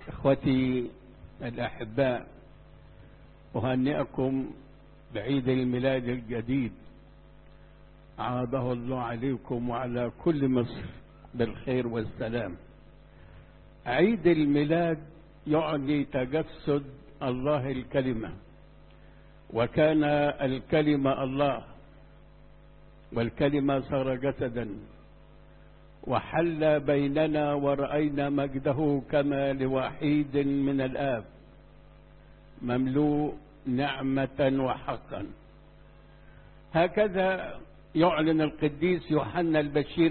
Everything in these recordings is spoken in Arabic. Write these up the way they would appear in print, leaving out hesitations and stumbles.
إخوتي الأحباء، أهنئكم بعيد الميلاد الجديد. عاده الله عليكم وعلى كل مصر بالخير والسلام. عيد الميلاد يعني تجسد الله الكلمة، وكان الكلمة الله، والكلمة صار جسدا وحل بيننا ورأينا مجده كما لوحيد من الآب مملوء نعمة وحقا. هكذا يعلن القديس يوحنا البشير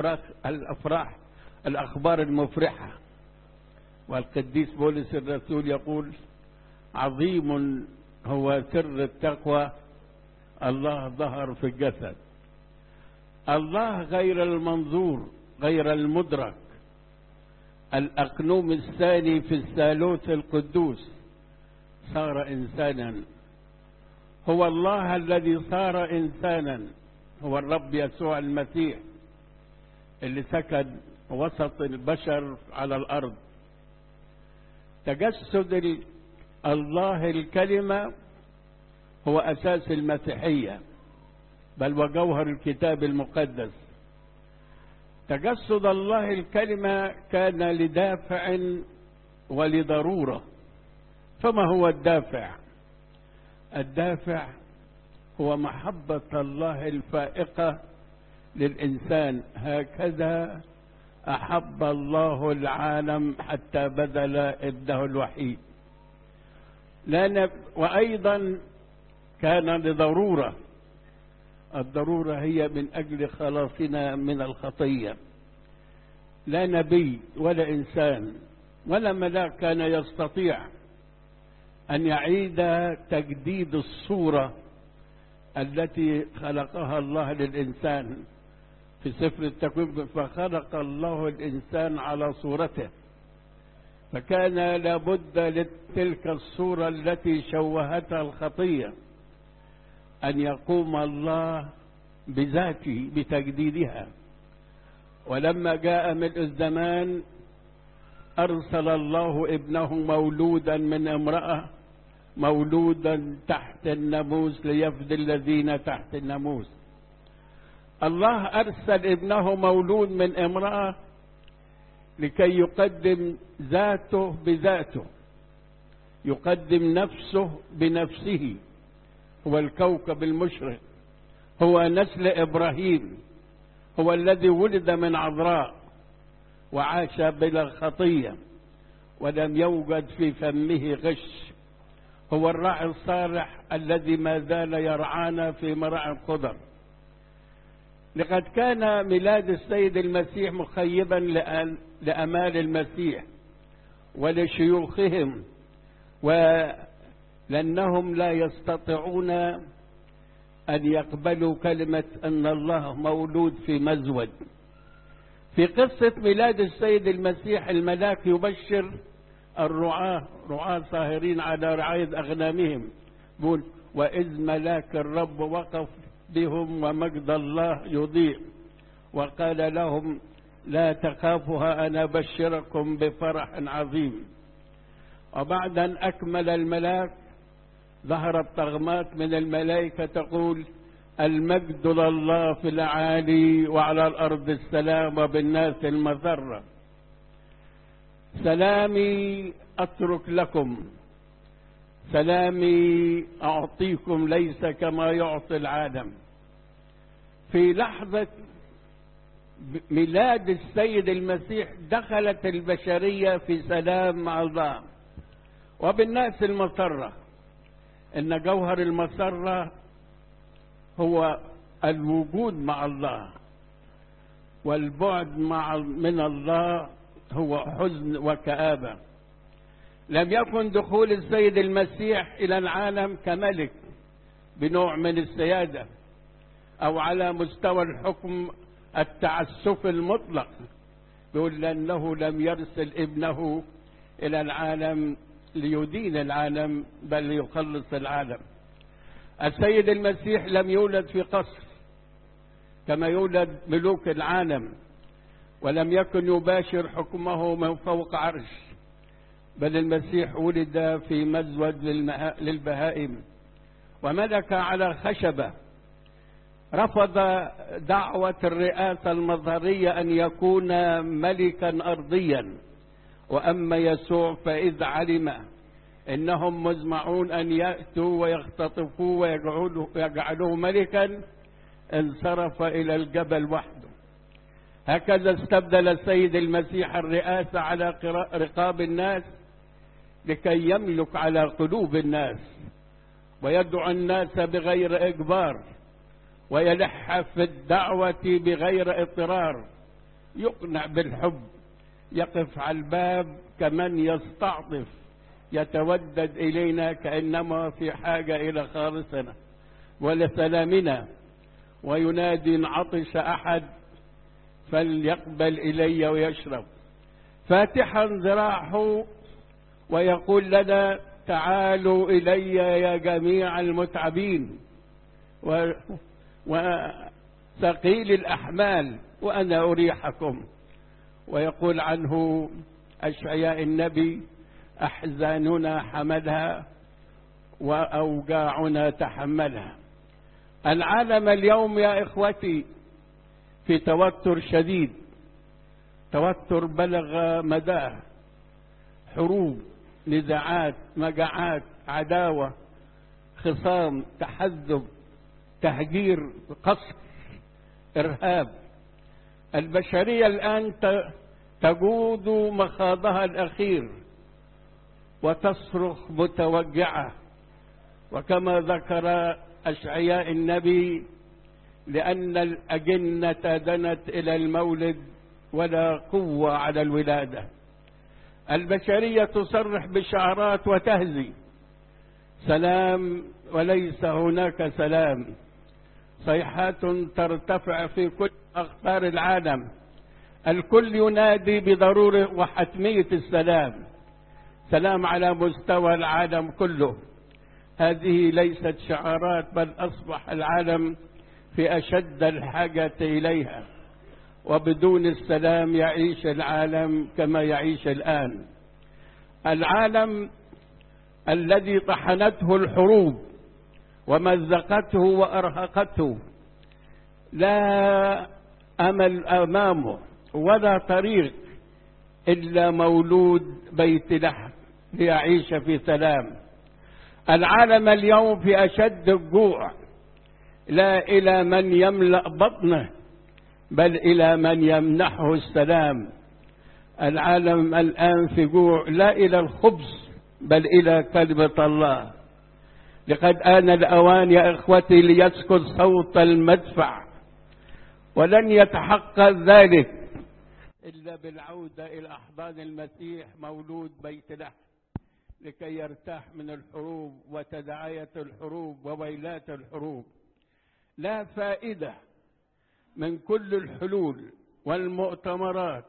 الأخبار المفرحة. والقديس بولس الرسول يقول: عظيم هو سر التقوى، الله ظهر في الجسد. الله غير المنظور، غير المدرك، الأقنوم الثاني في الثالوث القدوس، صار إنسانا. هو الله الذي صار إنسانا، هو الرب يسوع المسيح اللي سكن وسط البشر على الأرض. تجسد الله الكلمة هو أساس المسيحية، بل وجوهر الكتاب المقدس. تجسد الله الكلمة كان لدافع ولضرورة. فما هو الدافع؟ الدافع هو محبة الله الفائقة للإنسان. هكذا أحب الله العالم حتى بذل ابنه الوحيد. وأيضا كان لضرورة. الضرورة هي من أجل خلاصنا من الخطية. لا نبي ولا إنسان ولا ملاك كان يستطيع أن يعيد تجديد الصورة التي خلقها الله للإنسان في سفر التكوين. فخلق الله الإنسان على صورته، فكان لابد لتلك الصورة التي شوهتها الخطية أن يقوم الله بذاته بتجديدها. ولما جاء ملء الزمان أرسل الله ابنه مولودا من امرأة، مولودا تحت الناموس ليفدي الذين تحت الناموس. الله أرسل ابنه مولود من امرأة لكي يقدم ذاته بذاته، يقدم نفسه بنفسه. هو الكوكب المشرق، هو نسل إبراهيم، هو الذي ولد من عذراء وعاش بلا خطية ولم يوجد في فمه غش. هو الراعي الصالح الذي ما زال يرعانا في مراعي الخضر. لقد كان ميلاد السيد المسيح مخيبا لأمال المسيح ولشيوخهم، ولأنهم لا يستطيعون أن يقبلوا كلمة أن الله مولود في مزود. في قصة ميلاد السيد المسيح الملاك يبشر رعاة ساهرين على رعاية أغنامهم، يقول: وإذ ملاك الرب وقف بهم ومجد الله يضيء وقال لهم: لا تخافوا، أنا أبشركم بفرح عظيم. وبعد أن أكمل الملاك ظهرت طغمات من الملائكة تقول: المجد لله في الأعالي وعلى الأرض السلام وبالناس المسرة. سلامي أترك لكم، سلامي أعطيكم، ليس كما يعطي العالم. في لحظة ميلاد السيد المسيح دخلت البشرية في سلام مع الله وبالناس المسرة. إن جوهر المسرة هو الوجود مع الله، والبعد من الله هو حزن وكآبة. لم يكن دخول السيد المسيح إلى العالم كملك بنوع من السيادة أو على مستوى الحكم التعسف المطلق. بيقول: لأنه لم يرسل ابنه إلى العالم ليدين العالم بل ليخلص العالم. السيد المسيح لم يولد في قصر كما يولد ملوك العالم، ولم يكن يباشر حكمه من فوق عرش، بل المسيح ولد في مزود للبهائم وملك على خشبة. رفض دعوة الرئاسة المظهرية أن يكون ملكا أرضيا. وأما يسوع فإذ علم إنهم مزمعون أن يأتوا ويختطفوه ويجعلوه ملكا انصرف إلى الجبل وحده. هكذا استبدل السيد المسيح الرئاسة على رقاب الناس لكي يملك على قلوب الناس ويدعو الناس بغير إجبار ويلح في الدعوة بغير اضطرار، يقنع بالحب، يقف على الباب كمن يستعطف، يتودد إلينا كأنما في حاجة إلى خالصنا ولسلامنا، وينادي إن عطش أحد فليقبل إلي ويشرب، فاتحا ذراعه ويقول لنا تعالوا إلي يا جميع المتعبين وثقيل الأحمال وأنا أريحكم. ويقول عنه أشعياء النبي أحزاننا حملها وأوجاعنا تحملها. العالم اليوم يا إخوتي في توتر شديد، توتر بلغ مداه، حروب، نزاعات، مجاعات، عداوة، خصام، تحزب، تهجير، قصف، إرهاب. البشرية الآن تجود مخاضها الأخير وتصرخ متوجعة، وكما ذكر أشعياء النبي لأن الأجنة دنت إلى المولد ولا قوة على الولادة. البشرية تصرح بشعارات وتهزي سلام وليس هناك سلام، صيحات ترتفع في كل أقطار العالم، الكل ينادي بضرورة وحتمية السلام، سلام على مستوى العالم كله. هذه ليست شعارات بل أصبح العالم في أشد الحاجة إليها، وبدون السلام يعيش العالم كما يعيش الآن. العالم الذي طحنته الحروب ومزقته وأرهقته لا أمل أمامه ولا طريق إلا مولود بيت لحم ليعيش في سلام. العالم اليوم في أشد الجوع، لا إلى من يملأ بطنه بل إلى من يمنحه السلام. العالم الآن في جوع لا إلى الخبز بل إلى كلمة الله. لقد آن الأوان يا إخوتي ليسكت صوت المدفع، ولن يتحقق ذلك إلا بالعودة إلى أحضان المسيح مولود بيت لحم لكي يرتاح من الحروب وتداعية الحروب وويلات الحروب. لا فائدة من كل الحلول والمؤتمرات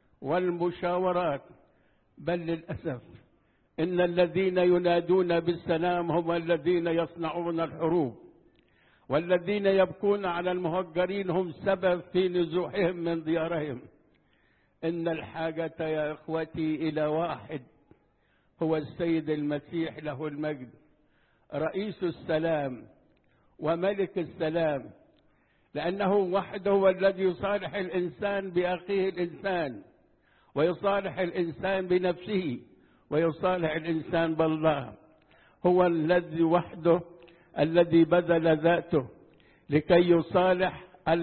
والمشاورات، بل للأسف إن الذين ينادون بالسلام هم الذين يصنعون الحروب، والذين يبكون على المهجرين هم سبب في نزوحهم من ديارهم. إن الحاجة يا إخوتي إلى واحد، هو السيد المسيح له المجد، رئيس السلام وملك السلام، لأنه وحده هو الذي يصالح الإنسان بأخيه الإنسان، ويصالح الإنسان بنفسه، ويصالح الإنسان بالله. هو الذي وحده الذي بذل ذاته لكي يصالح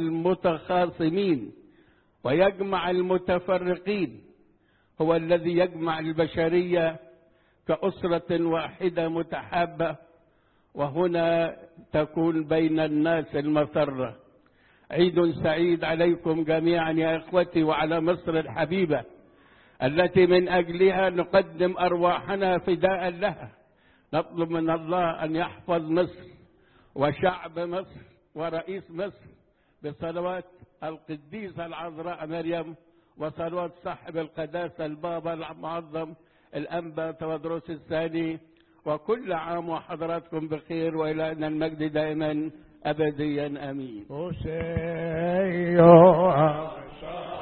المتخاصمين ويجمع المتفرقين. هو الذي يجمع البشرية كأسرة واحدة متحابة، وهنا تكون بين الناس المسرة. عيد سعيد عليكم جميعا يا إخوتي، وعلى مصر الحبيبة التي من أجلها نقدم أرواحنا فداء لها. نطلب من الله أن يحفظ مصر وشعب مصر ورئيس مصر بصلوات القديسة العذراء مريم وصلوات صاحب القداسة البابا المعظم الأنبا تودروس الثاني. وكل عام وحضراتكم بخير، وإلى أن المجد دائما أبديا آمين.